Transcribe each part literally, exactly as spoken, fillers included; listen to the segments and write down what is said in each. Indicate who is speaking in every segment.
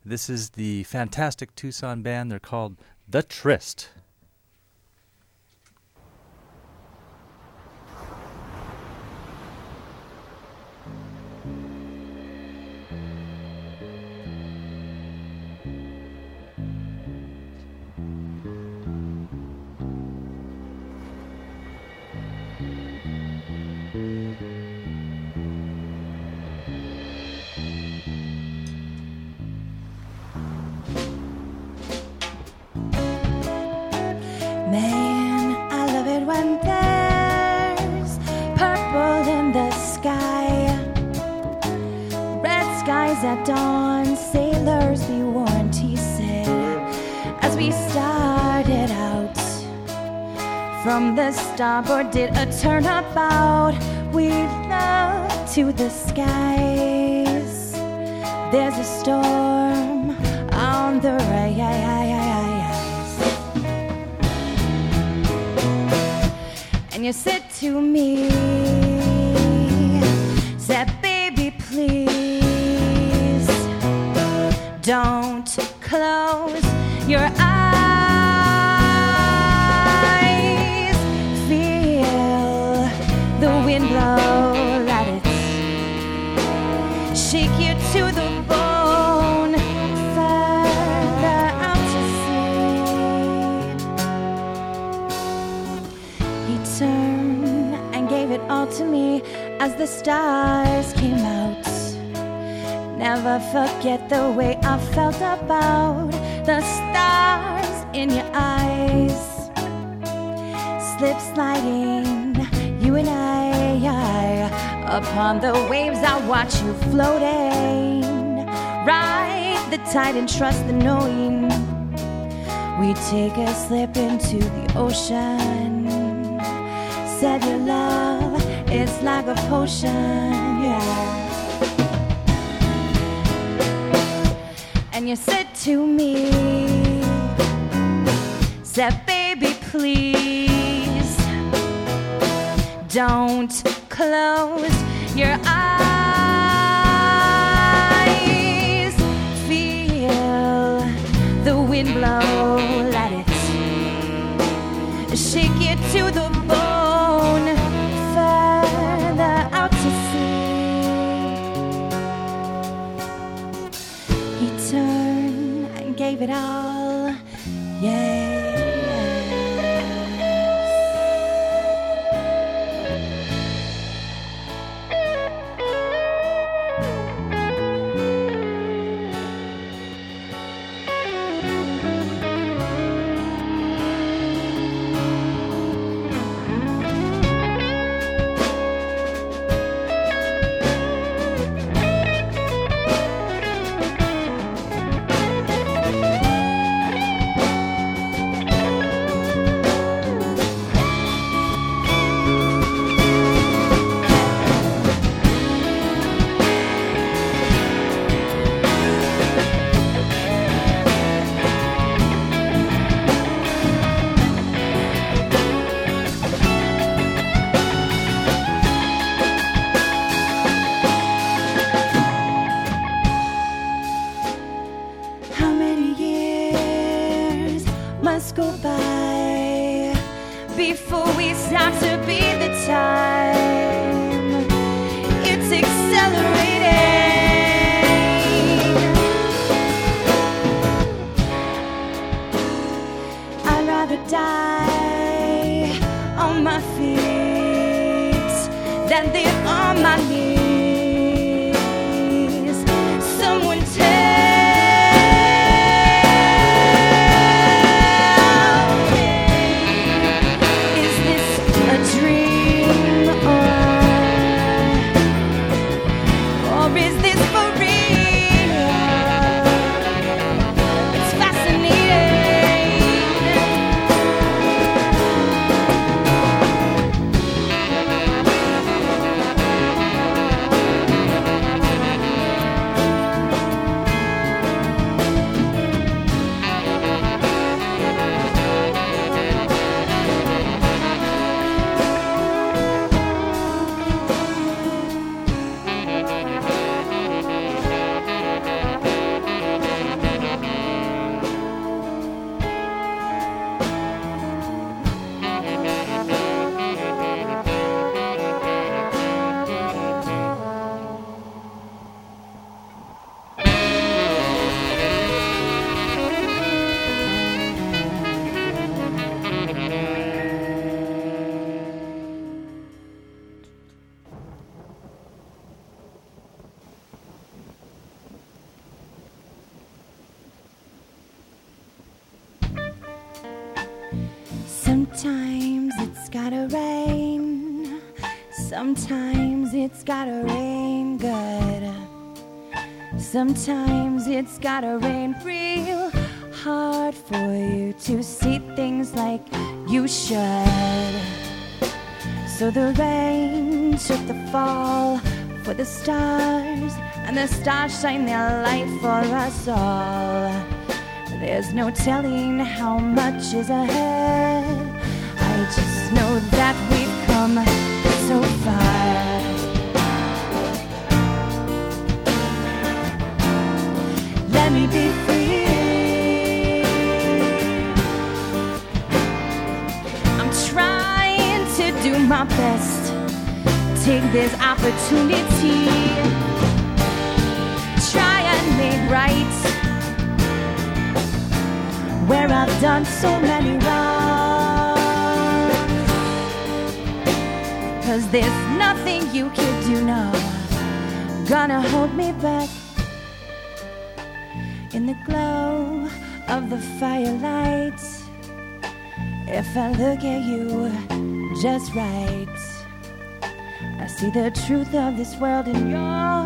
Speaker 1: This is the fantastic Tucson band. They're called The Tryst.
Speaker 2: Man, I love it when there's purple in the sky, red skies at dawn, sailors be warned, he said, as we started out. From the starboard did a turnabout, we looked to the skies. There's a storm on the rise. And you said to me, said, baby, please don't close your eyes. Feel the wind blow, let it shake you to the bone, further out to sea. He turned and gave it all to me as the stars came out. Never forget the way I felt about the stars in your eyes. Slip sliding, you and I, I upon the waves I watch you floating. Ride the tide and trust the knowing. We take a slip into the ocean. Said your love, it's like a potion, yeah. And you said to me, said, baby, please don't close your eyes. Feel the wind blow, let it shake you to the bone, further out to sea. He turned and gave it all, yeah. Go by before we stop to be the time. It's accelerating. I'd rather die on my feet than live on my knees. Someone tell Sometimes it's gotta rain good. Sometimes it's gotta rain real hard for you to see things like you should. So the rain took the fall for the stars, and the stars shine their light for us all. There's no telling how much is ahead. I just know that we've come so far. Let me be free. I'm trying to do my best. Take this opportunity. Try and make right where I've done so many wrongs. 'Cause there's nothing you can do now gonna hold me back. In the glow of the firelight, if I look at you just right, I see the truth of this world in your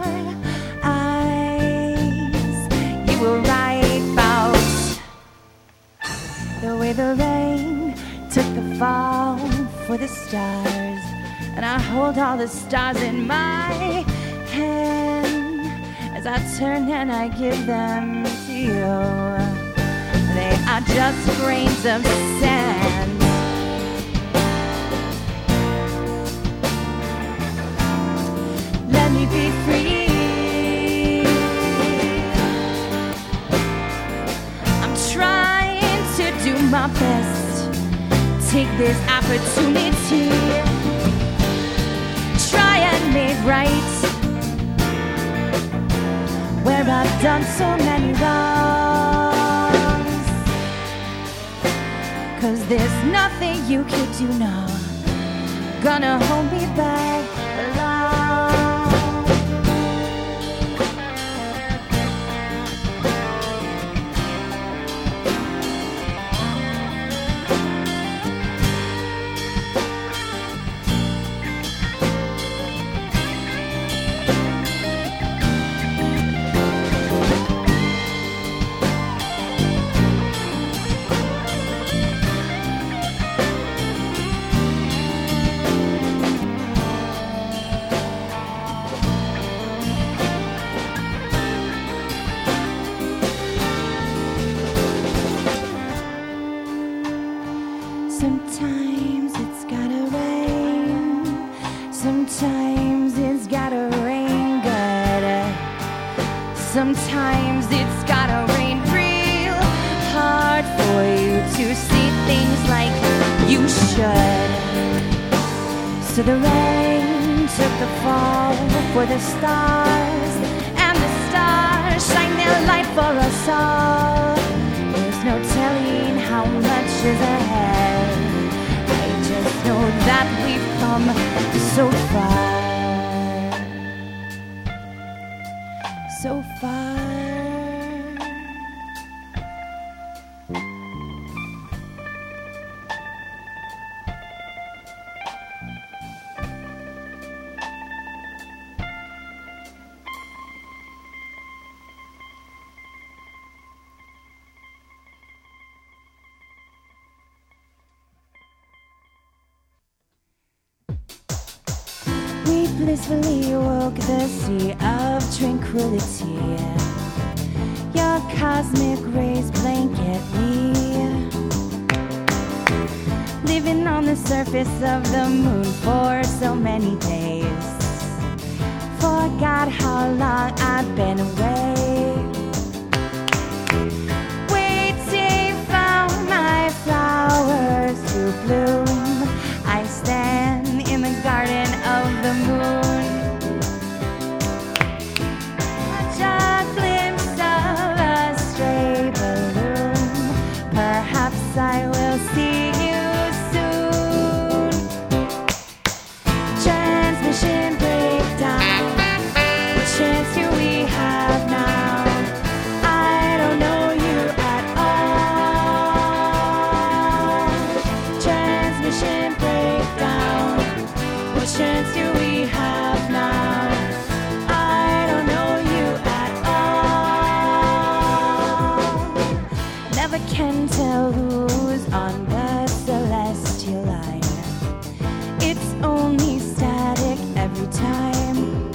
Speaker 2: eyes. You were right about the way the rain took the fall for the stars, and I hold all the stars in my hand as I turn and I give them to you. They are just grains of sand. Let me be free. I'm trying to do my best. Take this opportunity. Try and make right where I've done so many wrongs. 'Cause there's nothing you can do now gonna hold me back long. Sometimes it's gotta rain. Sometimes it's gotta rain good. Sometimes it's gotta rain real hard for you to see things like you should. So the rain took the fall for the stars, and the stars shine their light for us all. There's no telling how much is ahead. I just know that we've come so far. So far. We blissfully woke the sea of tranquility. Your cosmic rays blanket me. Living on the surface of the moon for so many days. Forgot how long I've been away. Waiting for my flowers to bloom. I stand in the garden of the moon. Catch a glimpse of a stray balloon. Perhaps I will see you soon. Transmission breakdown. What chance do we have now? never can tell who's on the celestial line. It's only static every time.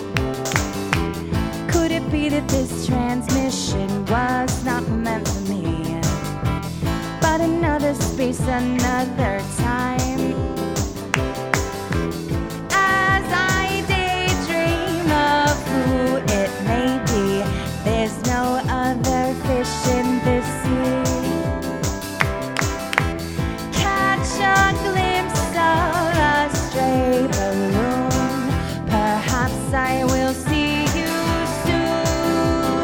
Speaker 2: Could it be that this transmission was not meant for me, but another space, another time? As I daydream of who it may be, there's no other fish in the sea. Catch a glimpse of a stray balloon. Perhaps I will see you soon.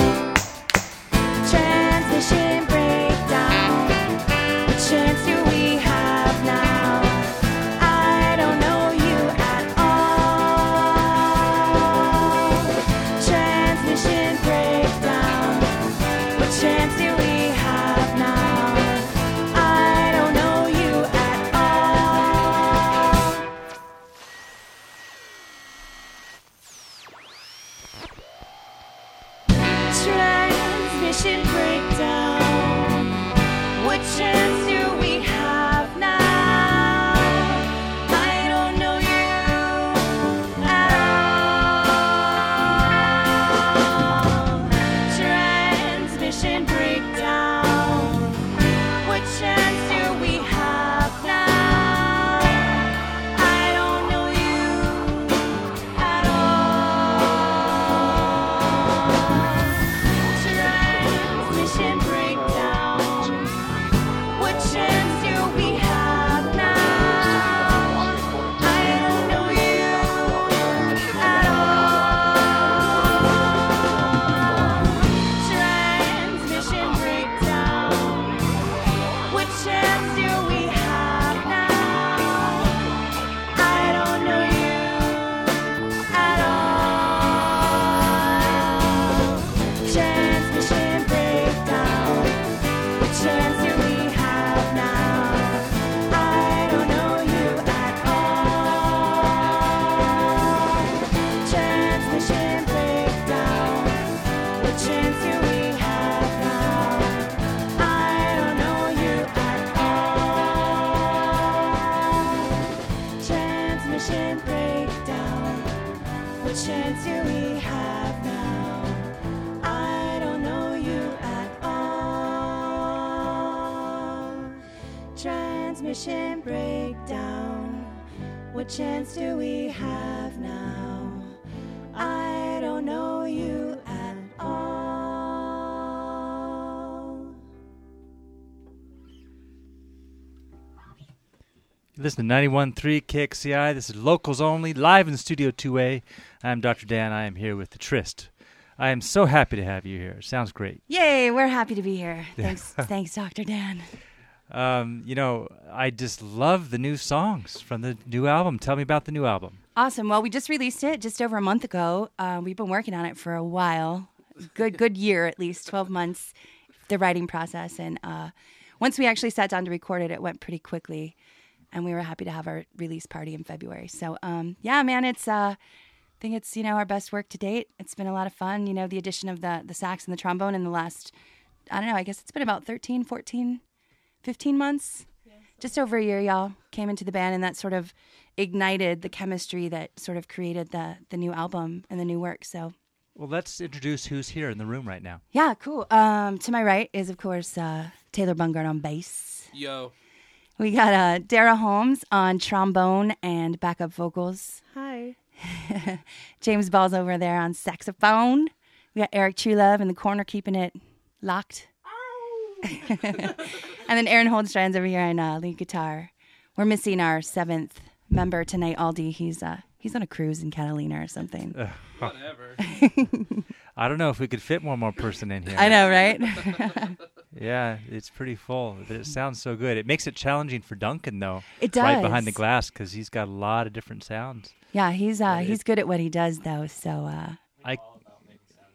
Speaker 2: Transmission breakdown. What chance do we have now? I don't know you at all. Transmission breakdown. What chance do we have now? I don't know you at all. Transmission breakdown. What chance do we have now? I don't know you at all. Transmission breakdown. What chance do we have now? I don't know you at all. Transmission breakdown. What chance do we have now? I don't know you at all. Transmission breakdown. What chance do we have now? I don't know you at all. Transmission breakdown. What chance do we have now? I don't know you at all. Transmission breakdown. What chance do we have now? I don't know you at all. Transmission breakdown. What chance do we have now? I don't know you at all. Transmission breakdown. What chance do we have now? I don't know you at all.
Speaker 1: Listen to ninety-one point three K X C I. This is Locals Only, live in Studio two A. I'm Doctor Dan. I am here with the Tryst. I am so happy to have you here. Sounds great.
Speaker 2: Yay, we're happy to be here. Thanks, thanks, Doctor Dan.
Speaker 1: Um, you know, I just love the new songs from the new album. Tell me about the new album.
Speaker 2: Awesome. Well, we just released it just over a month ago. Uh, we've been working on it for a while. Good, good year at least, twelve months, the writing process. And uh, once we actually sat down to record it, it went pretty quickly. And we were happy to have our release party in February. So, um, yeah, man, it's, uh, I think it's, you know, our best work to date. It's been a lot of fun. You know, the addition of the, the sax and the trombone in the last, I don't know, I guess it's been about thirteen, fourteen, fifteen months. Yeah. Just over a year, y'all came into the band, and that sort of ignited the chemistry that sort of created the, the new album and the new work. So,
Speaker 1: well, let's introduce who's here in the room right now.
Speaker 2: Yeah, cool. Um, to my right is, of course, uh, Taylor Bungard on bass.
Speaker 3: Yo.
Speaker 2: We got uh, Dara Holmes on trombone and backup vocals.
Speaker 4: Hi.
Speaker 2: James Ball's over there on saxophone. We got Eric Truelove in the corner keeping it locked. And then Aaron Holdstrand's over here on uh, lead guitar. We're missing our seventh member tonight, Aldi. He's uh, he's on a cruise in Catalina or something.
Speaker 1: Uh,
Speaker 3: Whatever.
Speaker 1: I don't know if we could fit one more person in here.
Speaker 2: I know, right?
Speaker 1: Yeah, it's pretty full. But it sounds so good. It makes it challenging for Duncan, though.
Speaker 2: It does.
Speaker 1: Right behind the glass, because he's got a lot of different sounds.
Speaker 2: Yeah, he's uh,
Speaker 1: Yeah,
Speaker 2: he's
Speaker 1: it-
Speaker 2: good at what he does, though. So uh,
Speaker 1: I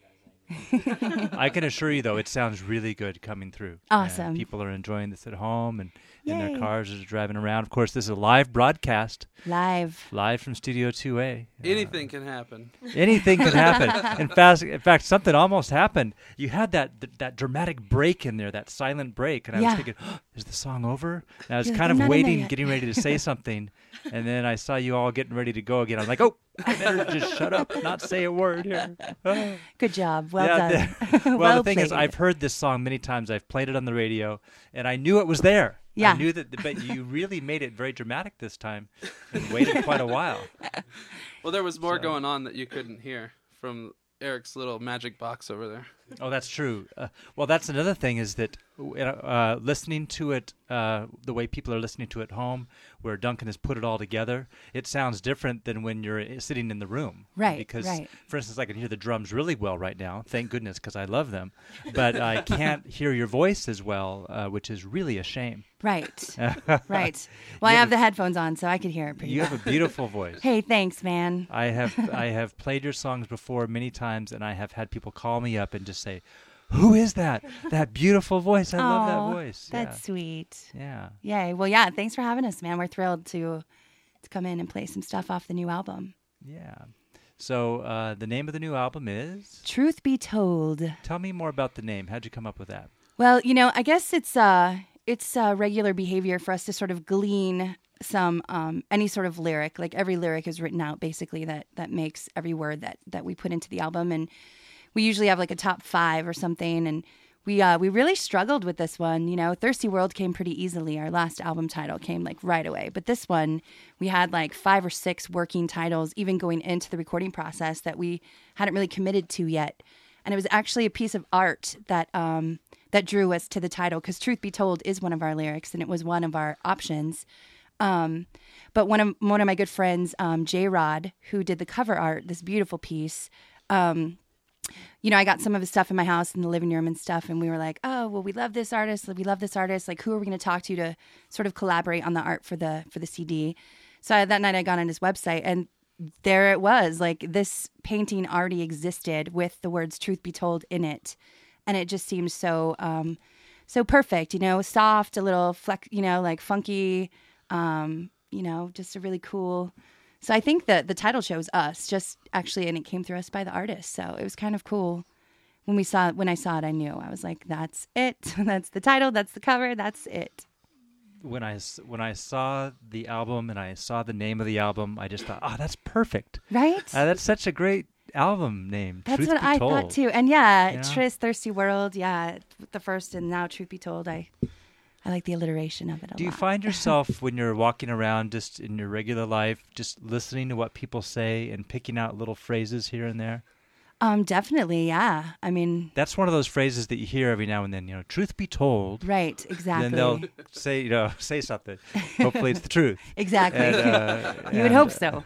Speaker 1: I can assure you, though, it sounds really good coming through.
Speaker 2: Awesome.
Speaker 1: And people are enjoying this at home and in their
Speaker 2: Yay.
Speaker 1: cars as they're driving around. Of course, this is a live broadcast,
Speaker 2: Live.
Speaker 1: live from Studio two A.
Speaker 3: Anything can happen.
Speaker 1: Anything can happen. In fact, in fact, something almost happened. You had that th- that dramatic break in there, that silent break, and I
Speaker 2: Yeah.
Speaker 1: was thinking, oh, "Is the song over?" And I was
Speaker 2: You're like,
Speaker 1: kind
Speaker 2: "I'm
Speaker 1: of
Speaker 2: not in there
Speaker 1: waiting,
Speaker 2: yet."
Speaker 1: getting ready to say something, and then I saw you all getting ready to go again. I was like, "Oh, I better just shut up, not say a word here." Oh.
Speaker 2: Good job. Well
Speaker 1: Yeah,
Speaker 2: done.
Speaker 1: the- well,
Speaker 2: Well
Speaker 1: the thing is,
Speaker 2: played.
Speaker 1: I've heard this song many times. I've played it on the radio, and I knew it was there.
Speaker 2: Yeah.
Speaker 1: I knew that, but you really made it very dramatic this time, and waited quite a while.
Speaker 3: Well, there was more
Speaker 1: So-
Speaker 3: going on that you couldn't hear from Eric's little magic box over there.
Speaker 1: Oh, that's true. Uh, well, that's another thing is that uh, listening to it uh, the way people are listening to it at home, where Duncan has put it all together, it sounds different than when you're i- sitting in the room.
Speaker 2: Right,
Speaker 1: Because,
Speaker 2: right.
Speaker 1: for instance, I can hear the drums really well right now. Thank goodness, because I love them. But I can't hear your voice as well, uh, which is really a shame.
Speaker 2: Right. Right. Well, I
Speaker 1: You
Speaker 2: have
Speaker 1: have
Speaker 2: the headphones on, so I could hear it pretty
Speaker 1: You
Speaker 2: well.
Speaker 1: have a beautiful voice.
Speaker 2: Hey, thanks, man.
Speaker 1: I have I have played your songs before many times, and I have had people call me up and just say, "Who is that? That beautiful voice! I love
Speaker 2: Aw,
Speaker 1: that voice."
Speaker 2: That's sweet.
Speaker 1: yeah.
Speaker 2: Yay. Well, yeah, thanks for having us, man. We're thrilled to to come in and play some stuff off the new album.
Speaker 1: yeah, yeah. So uh, the name of the new album is.
Speaker 2: Truth be told.
Speaker 1: Tell me more about the name. How'd you come up with that?
Speaker 2: Well, you know, I guess it's uh it's uh, regular behavior for us to sort of glean some um, any sort of lyric. Like every lyric is written out basically that that makes every word that that we put into the album, and we usually have like a top five or something. And we uh, we really struggled with this one. You know, Thirsty World came pretty easily. Our last album title came like right away, but this one we had like five or six working titles, even going into the recording process that we hadn't really committed to yet. And it was actually a piece of art that um, that drew us to the title, because Truth Be Told is one of our lyrics, and it was one of our options. Um, but one of one of my good friends, um, J Rod, who did the cover art, this beautiful piece. Um, you know, I got some of his stuff in my house in the living room and stuff, and we were like, "Oh, well, we love this artist. We love this artist. Like, who are we going to talk to to sort of collaborate on the art for the for the C D?" So I, that night, I got on his website, and there it was. Like, this painting already existed with the words "Truth Be Told" in it, and it just seemed so um, so perfect. You know, soft, a little flex, you know, like funky. Um, you know, just a really cool. So I think that the title shows us just actually, and it came through us by the artist. So it was kind of cool when we saw when I saw it. I knew. I was like, "That's it. That's the title. That's the cover. That's it."
Speaker 1: When I, s- when I saw the album and I saw the name of the album, I just thought, "Oh, that's perfect.
Speaker 2: Right?
Speaker 1: Uh, that's such a great album name."
Speaker 2: That's
Speaker 1: Truth
Speaker 2: what
Speaker 1: Be
Speaker 2: I
Speaker 1: Told.
Speaker 2: thought too. And yeah,
Speaker 1: Yeah.
Speaker 2: Tris, Thirsty World. Yeah, the first, and now Truth Be Told. I, I like the alliteration of it a
Speaker 1: Do you
Speaker 2: lot.
Speaker 1: find yourself when you're walking around just in your regular life, just listening to what people say and picking out little phrases here and there?
Speaker 2: Um, definitely. Yeah. I mean,
Speaker 1: That's one of those phrases that you hear every now and then, you know, truth be told.
Speaker 2: right. Exactly.
Speaker 1: Then they'll say, you know, say something. Hopefully it's the truth.
Speaker 2: exactly.
Speaker 1: And, uh,
Speaker 2: you would
Speaker 1: and,
Speaker 2: hope so.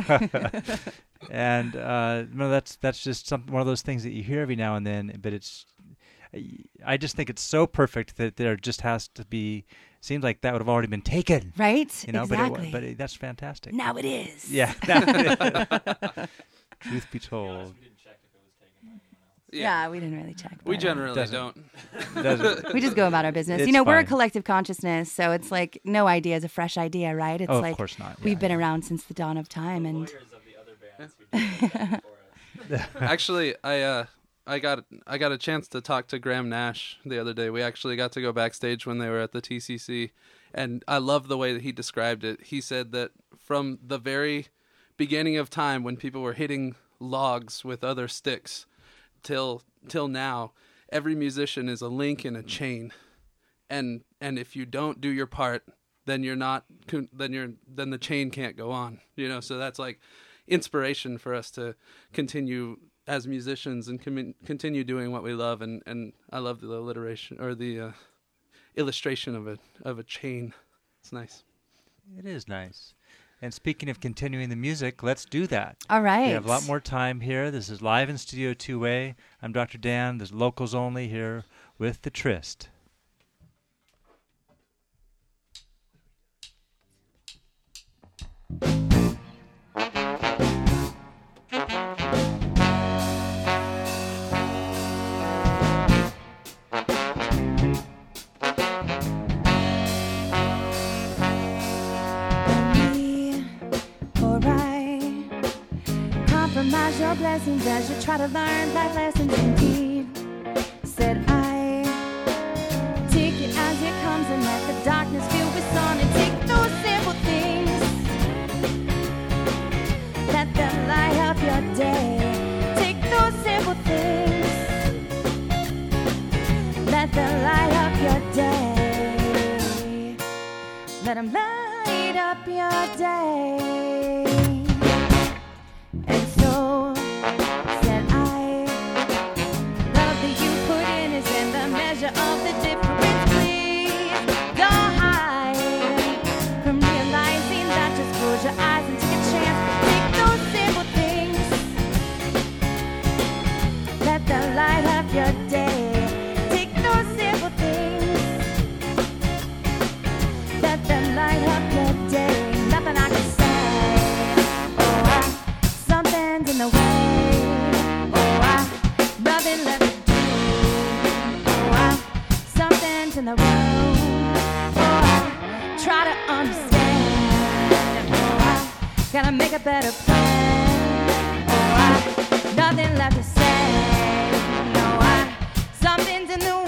Speaker 1: and uh, no, that's that's just some one of those things that you hear every now and then. But it's, I just think it's so perfect that there just has to be. Seems like that would have already been taken,
Speaker 2: Right.
Speaker 1: you know.
Speaker 2: exactly.
Speaker 1: But it, but it, that's fantastic.
Speaker 2: now it is.
Speaker 1: Yeah. Truth be told,
Speaker 2: Yeah, we didn't really check.
Speaker 3: We
Speaker 2: but-
Speaker 3: generally
Speaker 1: Doesn't-
Speaker 3: don't.
Speaker 1: doesn't-
Speaker 2: We just go about our business.
Speaker 1: It's
Speaker 2: you know, we're a
Speaker 1: fine.
Speaker 2: collective consciousness, so it's like no idea is a fresh idea, right? It's
Speaker 1: oh,
Speaker 2: like
Speaker 1: of course not.
Speaker 2: we've
Speaker 1: Yeah,
Speaker 2: been
Speaker 1: yeah.
Speaker 2: around since the dawn of time, and
Speaker 3: Actually, I uh, I got I got a chance to talk to Graham Nash the other day. We actually got to go backstage when they were at the T C C, and I love the way that he described it. He said that from the very beginning of time, when people were hitting logs with other sticks, till till now, every musician is a link in a chain, and and if you don't do your part, then you're not then you're then the chain can't go on. You know, so that's like inspiration for us to continue as musicians and com- continue doing what we love. And, and I love the alliteration or the uh, illustration of a of a chain. It's nice.
Speaker 1: It is nice. And speaking of continuing the music, let's do that.
Speaker 2: all right.
Speaker 1: We have a lot more time here. This is live in Studio two A. I'm Doctor Dan. There's locals only here with the Tryst.
Speaker 2: blessings as you try to learn life lessons indeed. Said I, take it as it comes and let the darkness fill with sun, and take those simple things, let them light up your day. Take those simple things, let them light up your day. Let them light up your day. And so said I, love that you put in is in the measure of the difference. Please don't hide from realizing that. Just close your eyes and take a chance. Take those simple things, let them light up your day. Take those simple things, let them light up your day. Nothing I can say. Oh, I, something's in the way. Oh, I, nothing left to do. Oh, I, something's in the room. Oh, I, try to understand. Oh, I, gotta make a better plan. Oh, I, nothing left to say. No, I, something's in the way.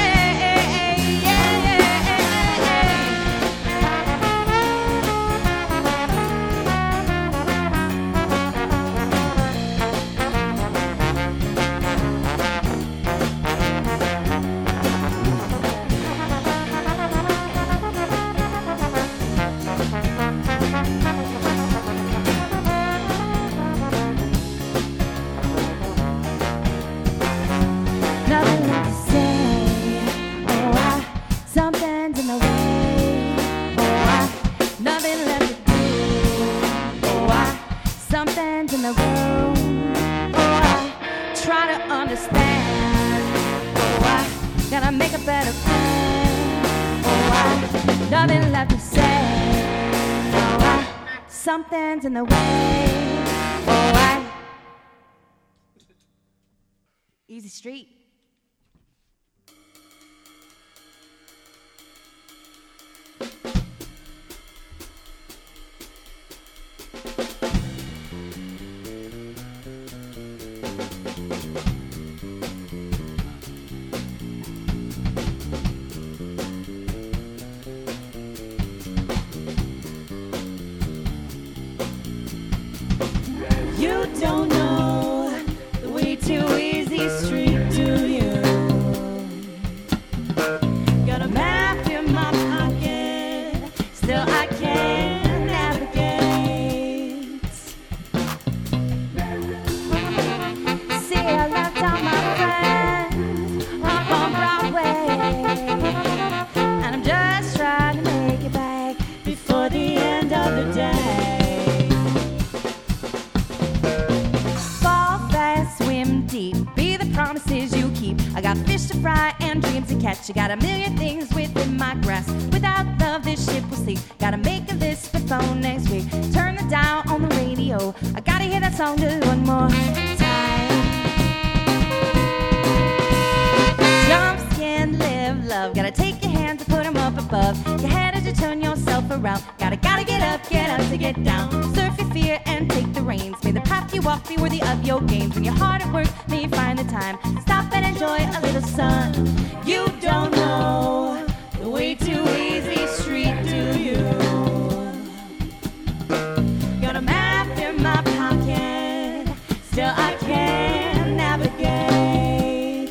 Speaker 2: Nothing left to say. Oh, I, something's in the way. Oh, I, nothing left to do. Oh, I, something's in the room. Oh, I, try to understand. Oh, I, gotta make a better plan. Oh, I, nothing left to say. Oh, I, something's in the way. Oh, I, Easy Street. You don't know the way to Easy Street, do you? Got a map in my pocket, still I can't navigate. See, I left all my friends up on Broadway, and I'm just trying to make it back before the end of the day. Swim deep, be the promises you keep. I got fish to fry and dreams to catch. I got a million things within my grasp. Without love, this ship will sink. Gotta make a list for phone next week. Turn the dial on the radio. I gotta hear that song just one more time. Jump, skin, live, love. Gotta take your hands and put them up above your head as you turn yourself around. Gotta, gotta get up, get up to get down. Surf your fear and take the reins. May the path you walk be worthy of your gains. When you're hard at work, may you find the time. Stop and enjoy a little sun. You don't know the way to Easy Street, do you? Got a map in my pocket, still I can't navigate.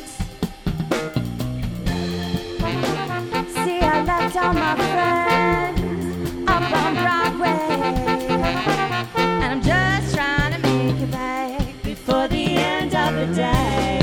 Speaker 2: See, I left all my friends up on Broadway, and I'm just trying to make it back before the end of the day.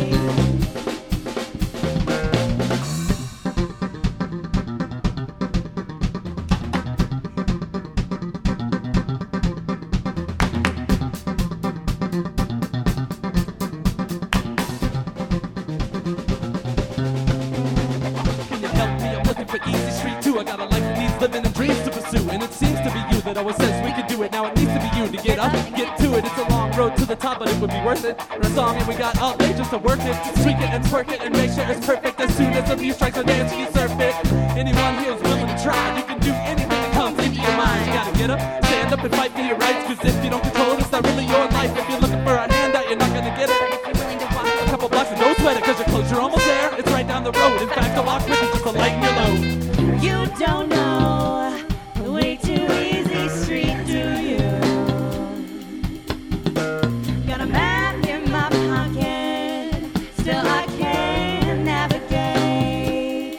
Speaker 4: Easy Street too. I got a life that needs living and dreams to pursue, and it seems to be you that always says we could do it. Now it needs to be you to get up, get to it. It's a long road to the top, but it would be worth it. And a song, and we got all day just to work it, tweak it and twerk it, and make sure it's perfect. As soon as the beat strikes a dance, you surf it. Anyone here is willing to try. You can do anything that comes into your mind. You gotta get up, stand up, and fight for your rights. Cause if you don't control it, it's not really your life. If you're looking for a handout, you the road. In fact, I walk with you just to lighten your load.
Speaker 2: You don't know the way too easy street, do you? Got a map in my pocket, still I can't navigate.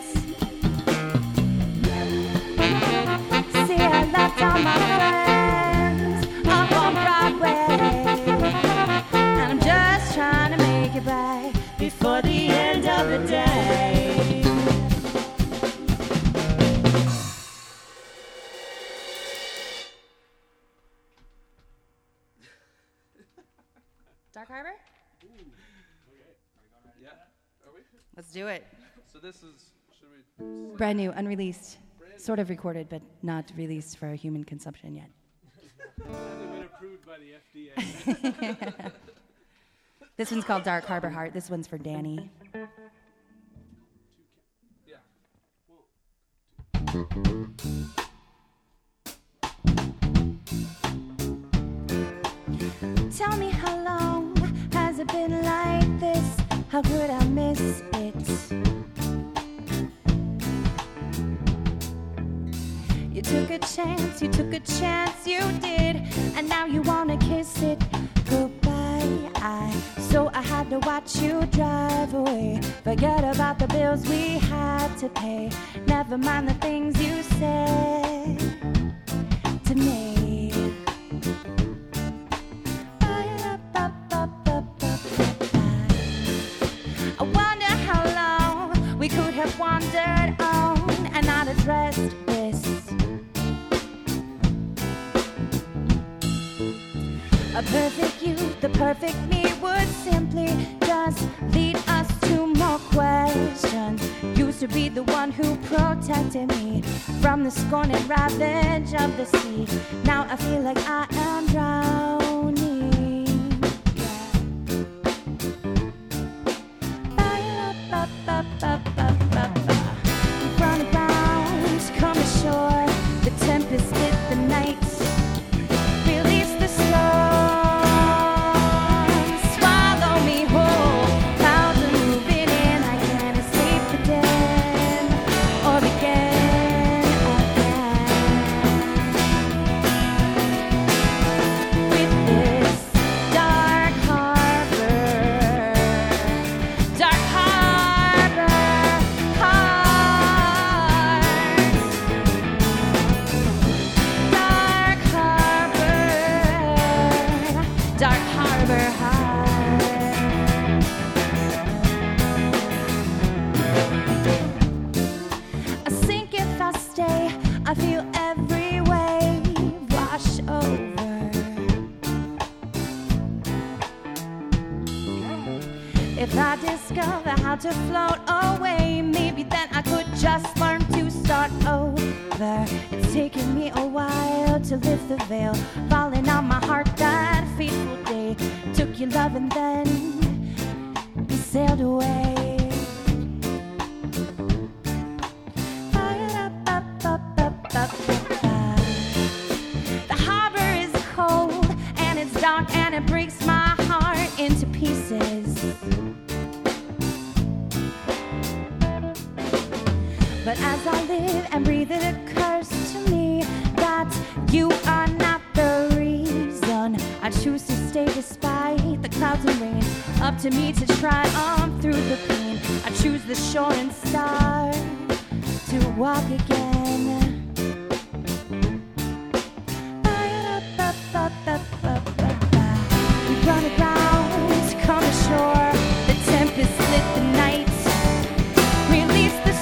Speaker 2: See, I left all my friends up on Broadway, and I'm just trying to make it back before the end of the day. Dark Harbor?
Speaker 3: Yeah. Are we?
Speaker 2: Let's do it.
Speaker 3: So this is. Should we?
Speaker 2: Brand new, unreleased. Sort of recorded, but not released for human consumption yet.
Speaker 4: Hasn't been approved by the F D A.
Speaker 2: This one's called Dark Harbor Heart. This one's for Danny.
Speaker 3: Yeah.
Speaker 2: Tell me, how long has it been like this? How could I miss it? You took a chance, you took a chance, you did, and now you wanna kiss it goodbye. I, so I had to watch you drive away. Forget about the bills we had to pay. Never mind the things you said to me. I wonder how long we could have wandered on and not addressed this. A perfect you, the perfect me would simply just lead us to more questions. Used to be the one who protected me from the scorn and ravage of the sea. Now I feel like I am drowning. We've run around, come ashore. The tempest lit the night. Release the storm, swallow me whole. Clouds are moving in, I can't escape the den or begin again. With this dark harbor, dark harbor heart, dark harbor, dark harbor heart. I sink if I stay, I feel every wave wash over. If I discover how to float away, maybe then I could just learn to start over. It's taken me a while to lift the veil, falling on my heart that fateful day. Took your love and then we sailed away. The harbor is cold and it's dark and it breaks my heart into pieces. But as I live and breathe, it occurs to me that you are not the reason I choose to stay despite the clouds and rain. Up to me to try on through the pain. I choose the shore and start to walk again. We run around, come ashore. The tempest lit the night. Release the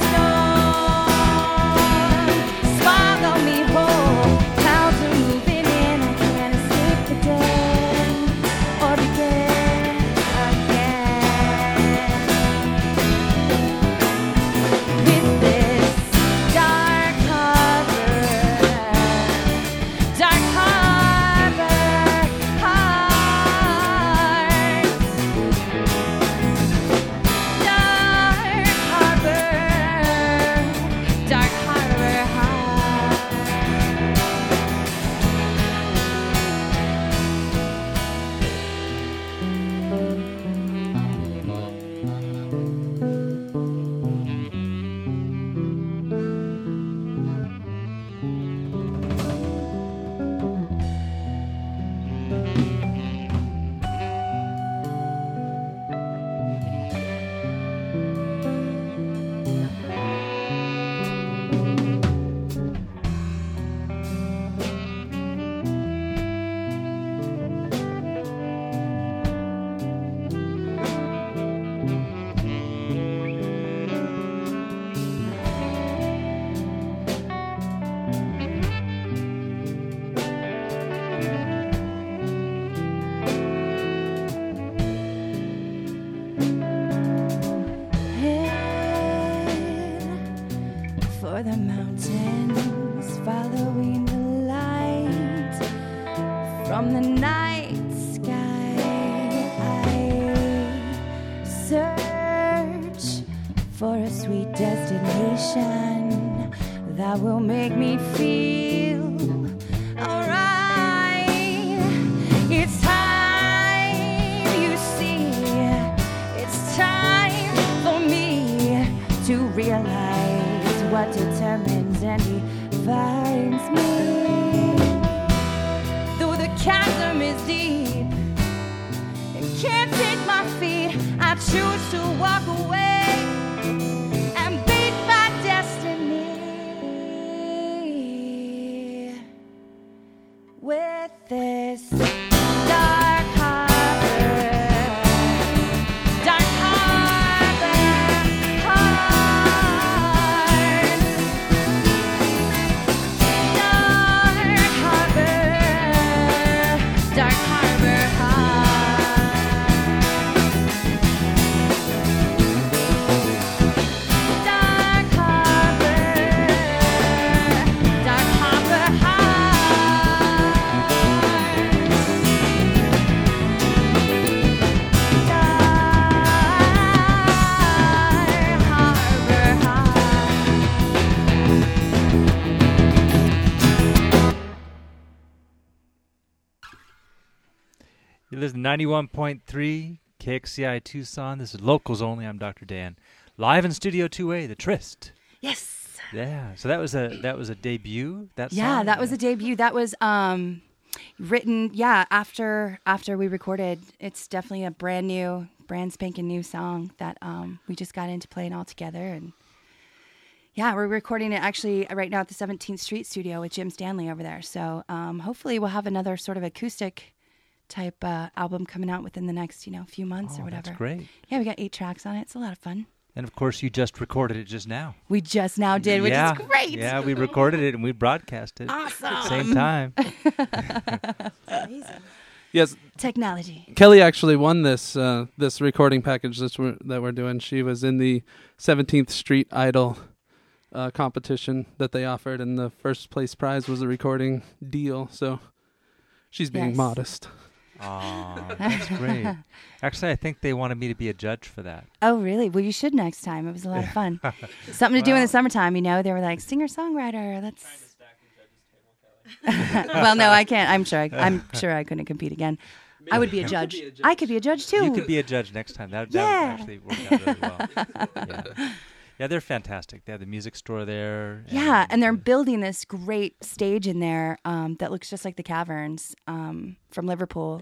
Speaker 2: storm, swallow me whole. Clouds are moving in, I can't escape the den or begin again. With this dark heart. o'er the mountains, following the light from the night sky. I search for a sweet destination that will make me feel alright. It's time, you see, it's time for me to realize what determines and defines me. Though the chasm is deep, it can't take my feet, I choose to walk away and beat my destiny with this dark harbor, dark harbor heart, dark harbor, dark harbor heart, dark harbor, dark harbor
Speaker 1: You listen to ninety-one point three K X C I Tucson. This is Locals Only. I'm Doctor Dan. Live in Studio two A, The Tryst.
Speaker 2: Yes.
Speaker 1: Yeah. So that was a that was a debut. That
Speaker 2: Yeah,
Speaker 1: song?
Speaker 2: that was a debut. That was um, written, yeah, after after we recorded. It's definitely a brand new, brand spanking new song that um, we just got into playing all together. And yeah, we're recording it actually right now at the seventeenth Street studio with Jim Stanley over there. So um, hopefully we'll have another sort of acoustic type uh, album coming out within the next, you know, few months
Speaker 1: Oh,
Speaker 2: or whatever.
Speaker 1: that's great.
Speaker 2: Yeah, we got eight tracks on it. It's a lot of fun.
Speaker 1: And of course, you just recorded it just now.
Speaker 2: We just now did, which
Speaker 1: yeah.
Speaker 2: is great.
Speaker 1: Yeah, we recorded it and we broadcast it
Speaker 2: Awesome.
Speaker 1: at the same time.
Speaker 2: Amazing.
Speaker 3: Yes,
Speaker 2: Technology.
Speaker 3: Kelly actually won this uh, this recording package that we're, that we're doing. She was in the seventeenth Street Idol uh, competition that they offered, and the first place prize was a recording deal. So she's being
Speaker 2: Yes.
Speaker 3: modest.
Speaker 1: Aw, that's great. Actually, I think they wanted me to be a judge for that.
Speaker 2: Oh, really? Well, you should next time. It was a lot of fun. Something to do in the summertime, you know? They were like, singer-songwriter, that's... Well, no, I can't. I'm sure I, I'm sure I couldn't compete again. I would be a judge. I could be a judge, too.
Speaker 1: You could be a judge next time. That, that
Speaker 2: Yeah.
Speaker 1: would actually work out really well. Yeah. Yeah, they're fantastic. They have the music store there.
Speaker 2: Yeah, and they're building this great stage in there um, that looks just like the Caverns um, from Liverpool.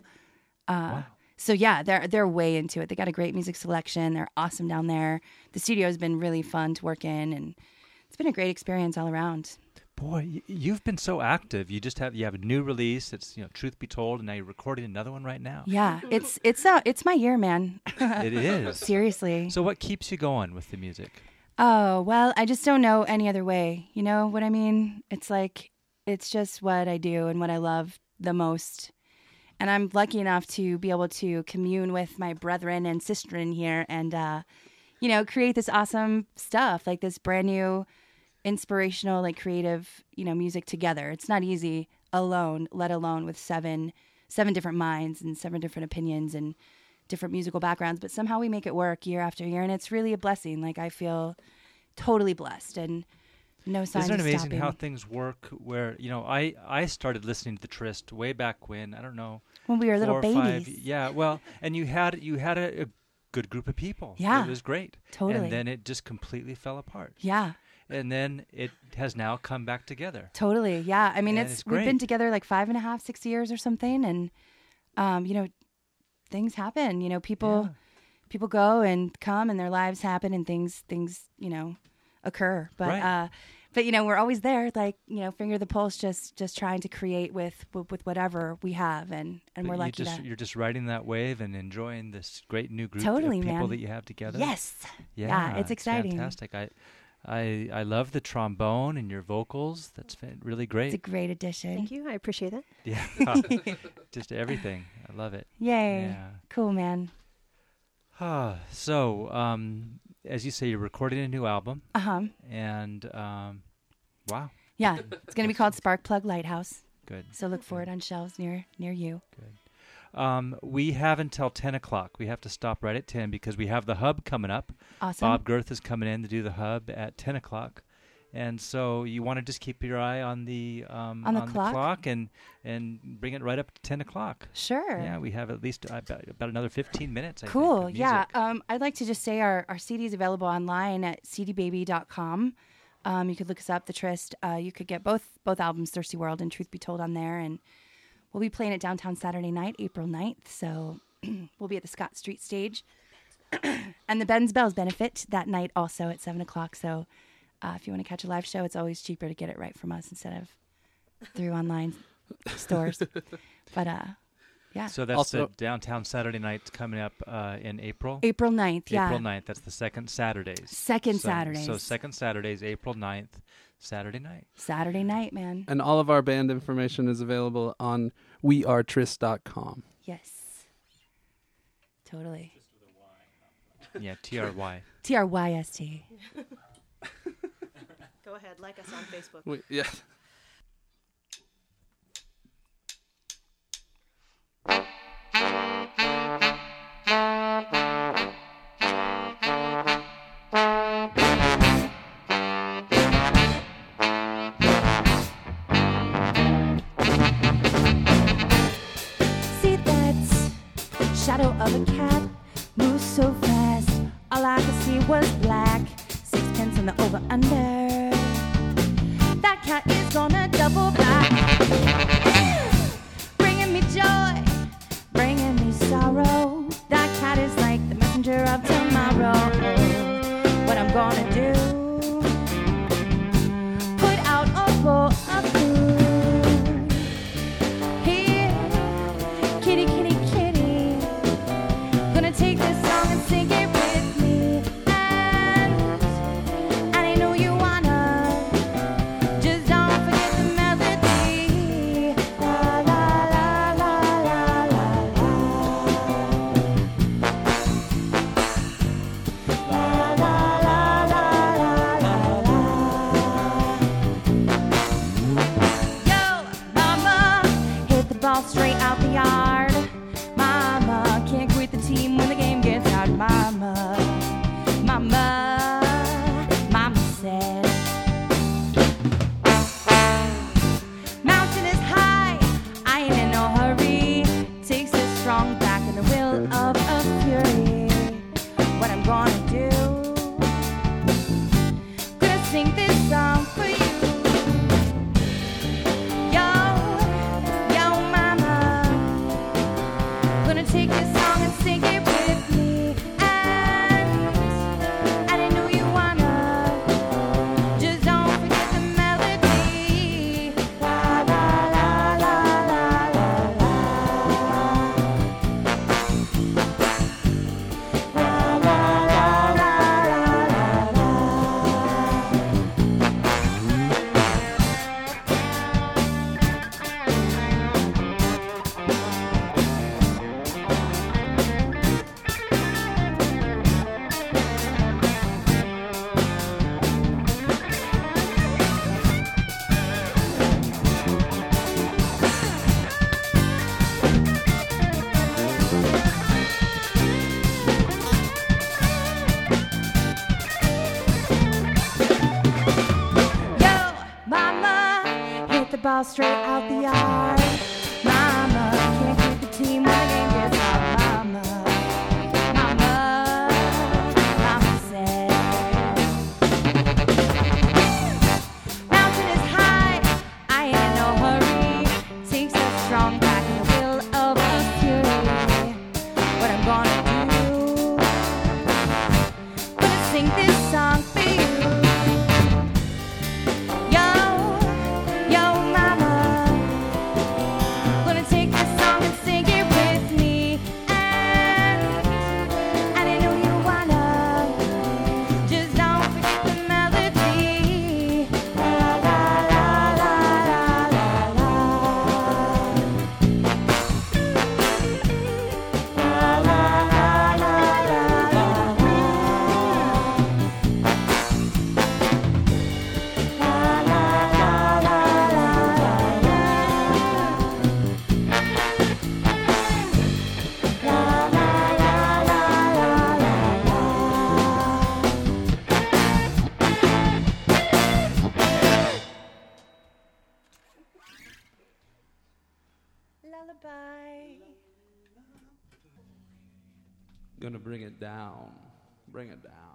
Speaker 2: Uh,
Speaker 1: Wow.
Speaker 2: So yeah, they're they're way into it. They got a great music selection. They're awesome down there. The studio has been really fun to work in, and it's been a great experience all around.
Speaker 1: Boy, y- you've been so active. You just have you have a new release. It's you know, Truth Be Told, and now you're recording another one right now.
Speaker 2: Yeah, it's it's uh, it's my year, man.
Speaker 1: It is.
Speaker 2: Seriously.
Speaker 1: So what keeps you going with the music?
Speaker 2: Oh, well, I just don't know any other way. You know what I mean? It's like, it's just what I do and what I love the most. And I'm lucky enough to be able to commune with my brethren and sisterin here and, uh, you know, create this awesome stuff, like this brand new inspirational, like creative, you know, music together. It's not easy alone, let alone with seven, seven different minds and seven different opinions and different musical backgrounds, but somehow we make it work year after year, and it's really a blessing. Like, I feel totally blessed and no signs
Speaker 1: Isn't it
Speaker 2: of
Speaker 1: amazing
Speaker 2: stopping.
Speaker 1: how things work? Where you know, I I started listening to the Tryst way back when I don't know
Speaker 2: when we were little
Speaker 1: four or five-
Speaker 2: babies.
Speaker 1: yeah, well, and you had you had a, a good group of people.
Speaker 2: Yeah.
Speaker 1: It was great.
Speaker 2: Totally.
Speaker 1: And then it just completely fell apart.
Speaker 2: Yeah,
Speaker 1: And then it has now come back together.
Speaker 2: totally. Yeah, I mean,
Speaker 1: And
Speaker 2: it's,
Speaker 1: it's
Speaker 2: we've
Speaker 1: great.
Speaker 2: been together like five and a half, six years or something, and um, you know, things happen. You know, people
Speaker 1: Yeah.
Speaker 2: people go and come, and their lives happen, and things things you know occur. But
Speaker 1: Right.
Speaker 2: uh, but you know, we're always there, like you know, finger the pulse, just just trying to create with with, with whatever we have, and and
Speaker 1: But
Speaker 2: we're
Speaker 1: you
Speaker 2: lucky
Speaker 1: just,
Speaker 2: to.
Speaker 1: You're just riding that wave and enjoying this great new group
Speaker 2: Totally,
Speaker 1: of people
Speaker 2: man.
Speaker 1: that you have together.
Speaker 2: Yes.
Speaker 1: Yeah,
Speaker 2: Yeah, it's exciting.
Speaker 1: fantastic. I, I, I love the trombone and your vocals. That's fa- really great.
Speaker 2: It's a great addition.
Speaker 5: Thank you. I appreciate that.
Speaker 1: Yeah, just everything. I love it.
Speaker 2: Yay.
Speaker 1: Yeah.
Speaker 2: Cool, man.
Speaker 1: Ah, so, um, as you say, you're recording a new album,
Speaker 2: Uh huh.
Speaker 1: and um, wow,
Speaker 2: Yeah, it's going to be called Sparkplug Lighthouse.
Speaker 1: good.
Speaker 2: So look for it on shelves near near you.
Speaker 1: Um, we have until ten o'clock. We have to stop right at ten because we have the hub coming up.
Speaker 2: Awesome.
Speaker 1: Bob Girth is coming in to do the hub at ten o'clock. And so you want to just keep your eye on the um,
Speaker 2: On the clock?
Speaker 1: and and bring it right up to ten o'clock.
Speaker 2: Sure.
Speaker 1: Yeah, we have at least uh, about, about another fifteen minutes. I
Speaker 2: Cool.
Speaker 1: think, of
Speaker 2: Yeah.
Speaker 1: music.
Speaker 2: Um, I'd like to just say our, our C D is available online at c d baby dot com. Um, you could look us up, The Tryst. Uh, you could get both both albums, Thirsty World and Truth Be Told, on there. And we'll be playing it downtown Saturday night, April ninth. So we'll be at the Scott Street stage. And the Ben's Bells benefit that night also at seven o'clock. So uh, if you want to catch a live show, it's always cheaper to get it right from us instead of through online stores. But uh, yeah,
Speaker 1: So that's
Speaker 3: Also-
Speaker 1: the downtown Saturday night coming up uh, in April.
Speaker 2: April ninth. Yeah.
Speaker 1: April ninth. That's the second Saturdays.
Speaker 2: Second
Speaker 1: so,
Speaker 2: Saturdays.
Speaker 1: So second Saturdays, April ninth, Saturday night.
Speaker 2: Saturday night, man.
Speaker 3: And all of our band information is available on we are tryst dot com.
Speaker 2: Yes. Totally.
Speaker 1: Yeah, T R Y.
Speaker 2: T R Y S T.
Speaker 5: Go ahead, like us on Facebook.
Speaker 3: We, yeah.
Speaker 2: See that shadow of a cat move so fast. All I could see was black. Sixpence in the over under. That cat is gonna double back. Bringing me joy, bringing me sorrow. That cat is like the messenger of tomorrow. What I'm gonna do? Put out a bowl of food. Here, kitty, kitty, kitty. Gonna take this song and sing it with me. And, and I know you wanna. Just don't forget the melody. La la la la la la la. La la la la la la la. Yo, mama, hit the ball straight out the yard. Mama, can't quit the team when the game gets hard. Mama, mama, mama said. Mountain is high, I ain't in no hurry. Takes a strong back and the will of a fury. What I'm gonna do? Gonna sing this song for you. Yo, yo, mama. Gonna take this song and sing it with me. And, and I know you wanna. Just don't forget the melody. La la la la la la la. La la la la la la la. Yo, mama, hit the ball straight out the yard. Mama, can't keep the team when the game gets hard. Mama, mama, mama said. Mountain is high, I ain't in no hurry. Takes a strong back and the will of a fury. What I'm gonna do? Gonna sing this song for you. Yo, yo, mama,
Speaker 3: Gonna bring it down. Bring it down.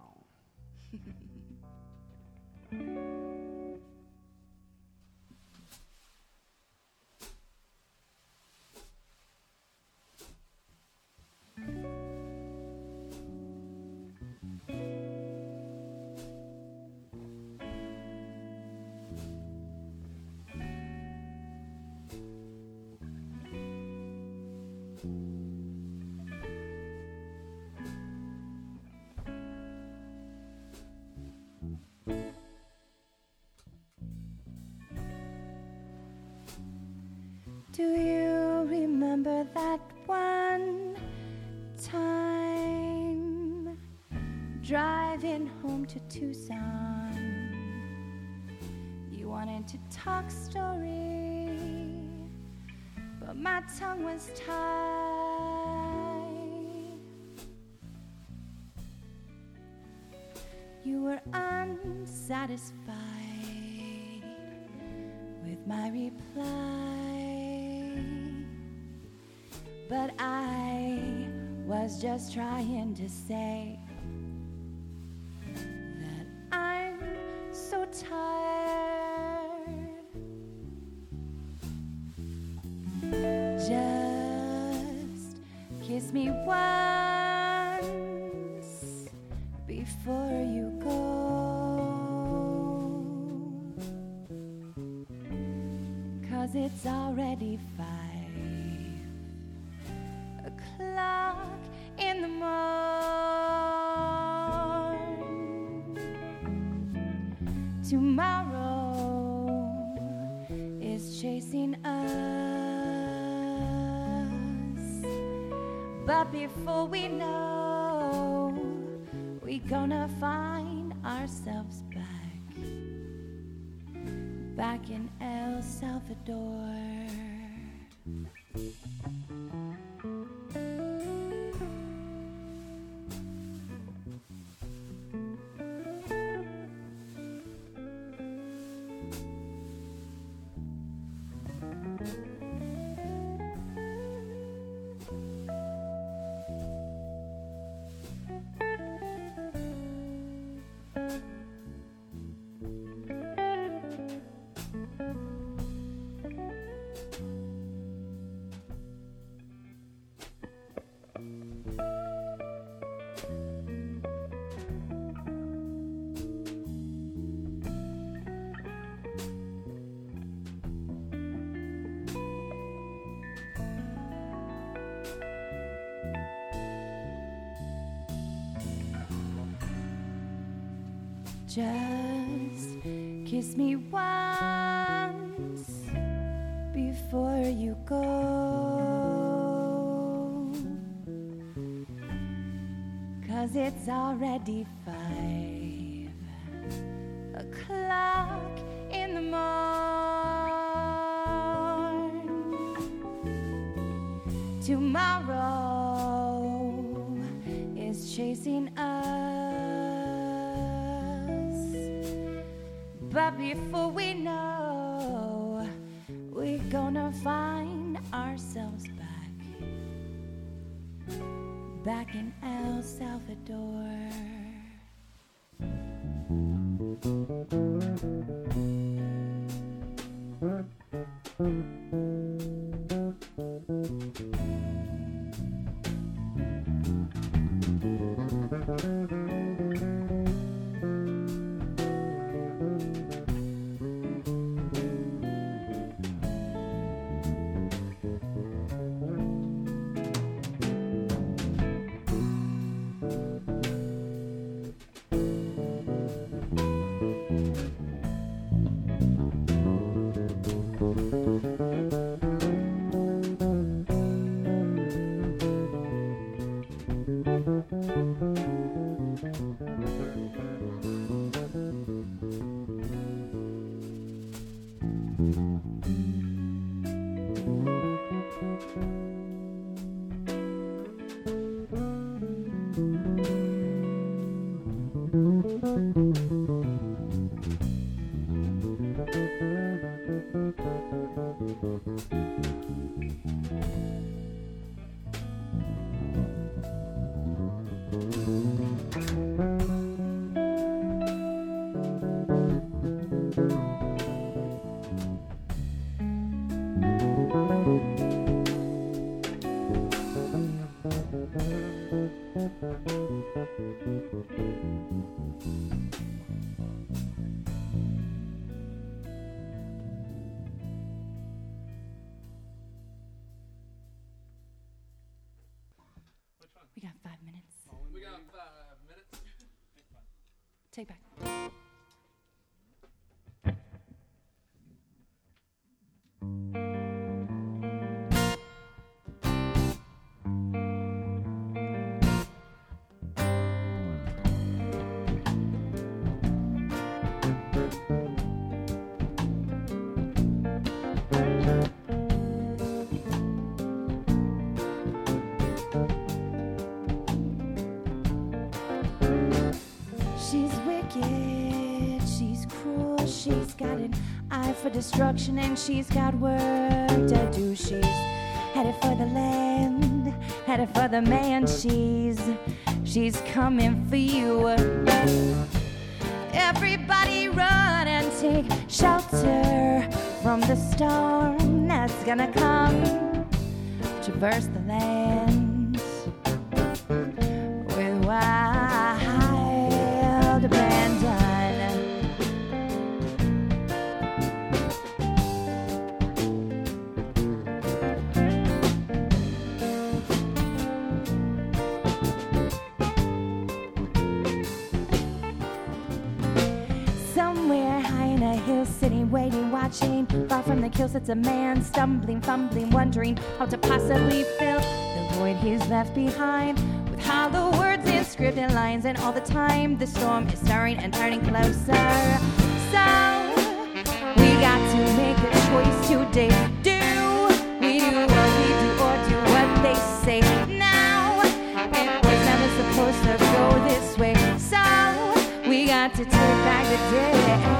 Speaker 2: Do you remember that one time driving home to Tucson? You wanted to talk story, but my tongue was tied. You were unsatisfied with my reply, but I was just trying to say that I'm so tired. Just kiss me once before you go, 'cause it's already five o'clock in the morning. Tomorrow is chasing us, but before we know, we gonna find ourselves back, back in El Salvador. Just kiss me once before you go, 'cause it's already five o'clock in the morning. Tomorrow is chasing us, but before we know, we're gonna find ourselves back, back in El Salvador. take back. She's wicked, she's cruel, she's got an eye for destruction, and she's got work to do. She's headed for the land, headed for the man. She's, she's coming for you. Everybody run and take shelter from the storm that's gonna come, traverse the lands with wild abandon. Somewhere high in a hill, sitting, waiting, watching, far from the kill sits a man, stumbling, fumbling, wondering how to possibly fill the void he's left behind with hollow words and scripted lines. And all the time the storm is stirring and turning closer. So we got to make a choice today. Do we do what we do, or do what they say? Now it was never supposed to go this way. So we got to take back the day.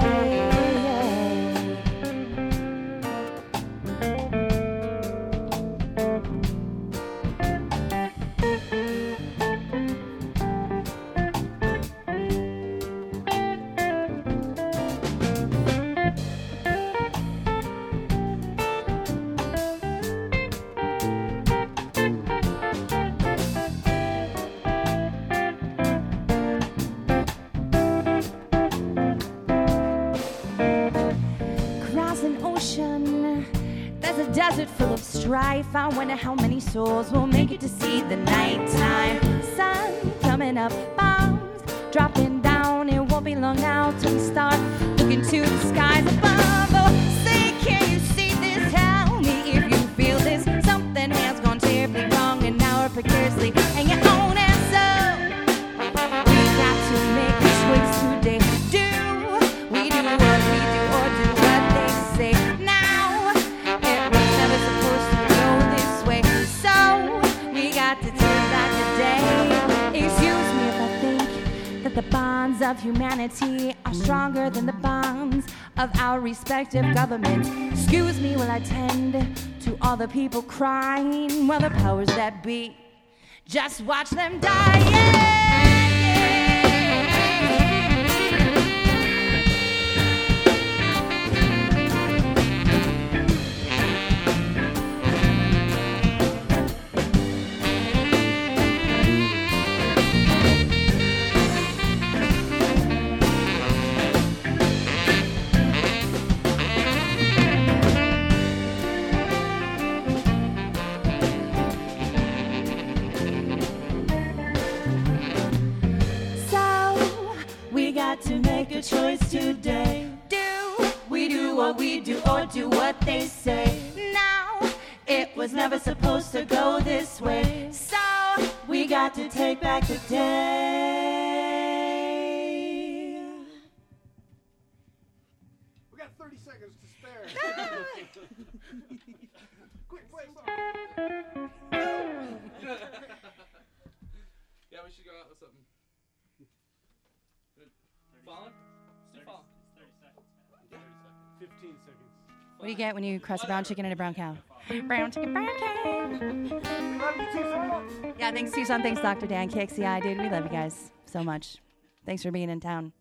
Speaker 2: There's a desert full of strife. I wonder how many souls will make it to see the nighttime sun coming up, bombs dropping down. It won't be long now till we start looking to the skies above. Oh, say, can you see this? Tell me if you feel this. Something has gone terribly wrong, and now we're precariously hanging on. And so we got to make a choice today. Do we do what we do, or do what they say? Now it was never supposed to go this way, so we got to turn back the day. Excuse me if I think that the bonds of humanity are stronger than the bonds of our respective governments. Excuse me while I tend to all the people crying, while the powers that be just watch them die. Yeah! To make a choice today. Do we do what we do, or do what they say? Now it was never supposed to go this way, so we got to take back the day.
Speaker 5: We got thirty seconds to spare. Quick, play song.
Speaker 3: Yeah, we should go out with something. Falling? Still falling. thirty seconds, man. thirty seconds.
Speaker 5: fifteen seconds.
Speaker 2: What do you get when you cross a brown chicken and a brown cow? Brown chicken, brown cow.
Speaker 5: We love you, Tucson.
Speaker 2: Yeah, thanks Tucson. Thanks Doctor Dan, K X C I, dude. We love you guys so much. Thanks for being in town.